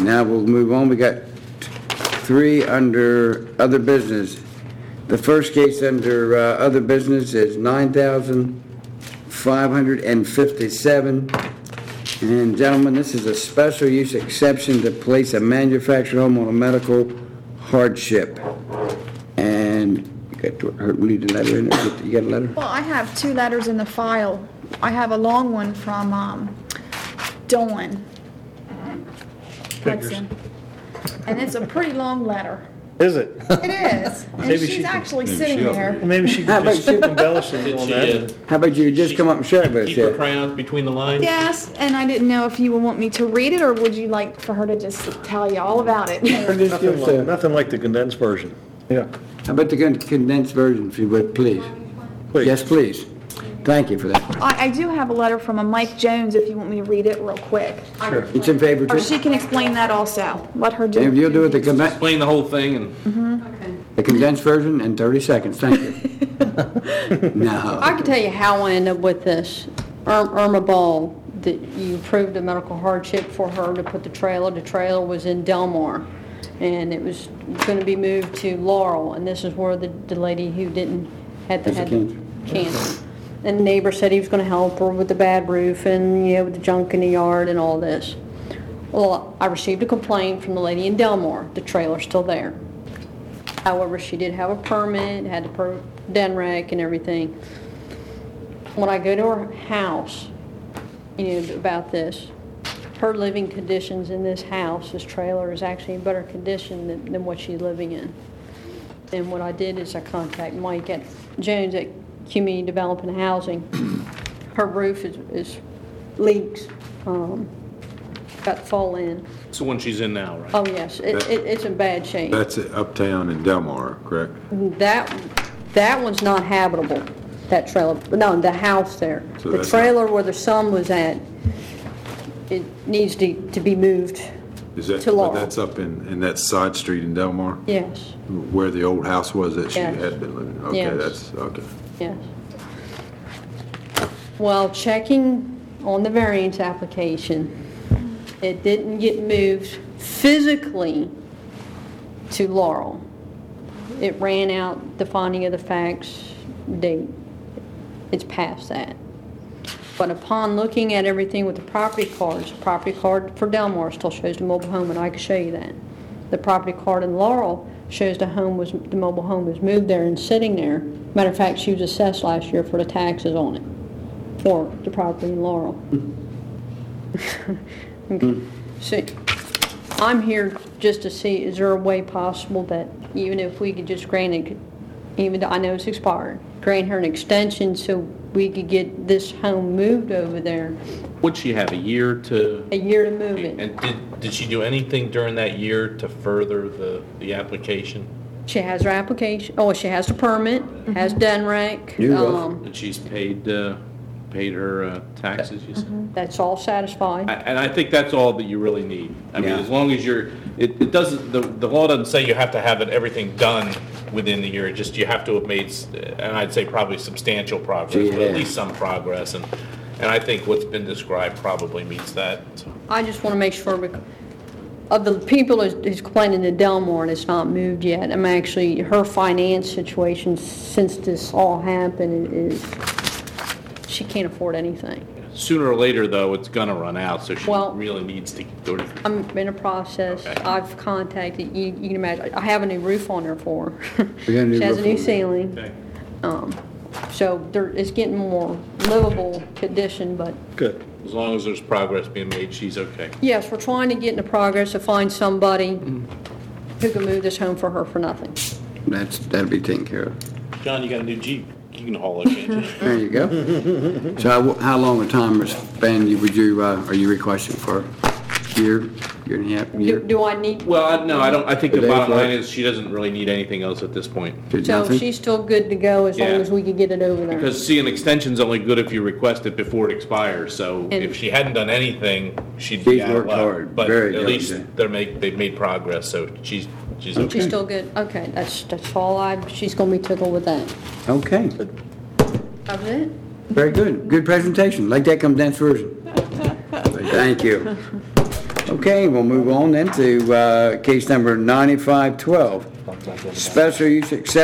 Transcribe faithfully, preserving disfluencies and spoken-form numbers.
now we'll move on. We got three under other business. The first case under uh, other business is nine thousand five hundred fifty-seven. And gentlemen, this is a special use exception to place a manufactured home on a medical hardship. And you got to read the letter in there. You got a letter? Well, I have two letters in the file. I have a long one from um, Dawn Hudson. And it's a pretty long letter. Is it? It is. And Maybe she's she can- actually sitting there. Maybe she How could about just you? embellish it on She, that. uh, How about you just come up and share it with us? Keep her Yeah? crayons between the lines? Yes, and I didn't know if you would want me to read it, or would you like for her to just tell you all about it? Or just give Nothing us like, a- nothing like the condensed version. Yeah. How about the con- condensed version, if you would, please? Please. Yes, please. Thank you for that. I, I do have a letter from a Mike Jones, if you want me to read it real quick. Sure. It's in favor, Or too? she can explain that also. Let her do And if you'll do it, the con- Explain the whole thing and the condensed version in thirty seconds, thank you. No. I can tell you how I ended up with this. Ir- Irma Ball, that you approved a medical hardship for her to put the trailer. The trailer was in Delmar, and it was going to be moved to Laurel, and this is where the, the lady who didn't, had the, Has had the the cancer. And the neighbor said he was going to help her with the bad roof and, you know, with the junk in the yard and all this. Well, I received a complaint from the lady in Delmar. The trailer's still there. However, she did have a permit, had the per- den rec and everything. When I go to her house, you know, about this, her living conditions in this house, this trailer, is actually in better condition than, than what she's living in. And what I did is I contacted Mike at Jones at Community Development and Housing. Her roof is, is leaks, um, got to fall in. it's the one she's in now, right? Oh, yes, it, it, it's in bad shape. That's at Uptown in Delmar, correct? That, that one's not habitable, that trailer, no, the house there. So The that's trailer where the son was at, it needs to, to be moved, Is that, To but Laurel. that's up in, in that side street in Delmar? yes, Where the old house was that she Yes. had been living? Okay, Yes. that's, okay. yes. Well, checking on the variance application, it didn't get moved physically to Laurel. It ran out the finding of the facts date. It's past that. But upon looking at everything with the property cards, the property card for Delmar still shows the mobile home, and I can show you that. The property card in Laurel shows the home was, the mobile home was moved there and sitting there. Matter of fact, she was assessed last year for the taxes on it, for the property in Laurel. Okay. So, I'm here just to see, is there a way possible that even if we could just grant it, even though I know it's expired, grant her an extension so we could get this home moved over there, Would she have a year to, a year to move it? and did, did she do anything during that year to further the, the application? She has her application, oh, she has the permit, has den rec. New roof. um, And she's paid, uh, paid her uh, taxes, you said? That's all satisfied. I- And I think that's all that you really need. I mean, Yeah. as long as you're, it, it doesn't, the, the law doesn't say you have to have it, everything done within the year. It just, you have to have made, s- and I'd say probably substantial progress, but Yeah. at least some progress. And, and I think what's been described probably meets that. So, I just want to make sure, bec- of the people who's who's complaining to Delmar and it's not moved yet, I'm actually, her finance situation since this all happened is, she can't afford anything. Sooner or later, though, it's gonna run out, so she Well- really needs to go to. I'm in a process, Okay. I've contacted, you you can imagine, I have a new roof on there for her. We got a new She has a roof new on there. ceiling, Okay. um, so there, it's getting more livable condition, but Good. As long as there's progress being made, she's okay. yes, we're trying to get into progress to find somebody who can move this home for her for nothing. That's, that'll be taken care of. John, you got a new Jeep. You can haul it, can't you? There you go. So how- how long a time span you- would you, uh, are you requesting for? Year, year and a half, Do year? do I need, Well, I- no, I don't, I think the Today, bottom line right? is she doesn't really need anything else at this point. Did so nothing? she's still good to go as long Yeah. as we could get it over there? Because, see, an extension's only good if you request it before it expires, so And- if she hadn't done anything, she'd She's be out of worked luck. hard, But very at least diligent. they're make, they've made progress, so she's, she's okay. She's still good? Okay, that's, that's all I, she's gonna be tickled with that. Okay, That was it? very good. Good presentation. Like that condensed version. Thank you. Okay, we'll move on then to uh, case number ninety-five twelve. Special use exception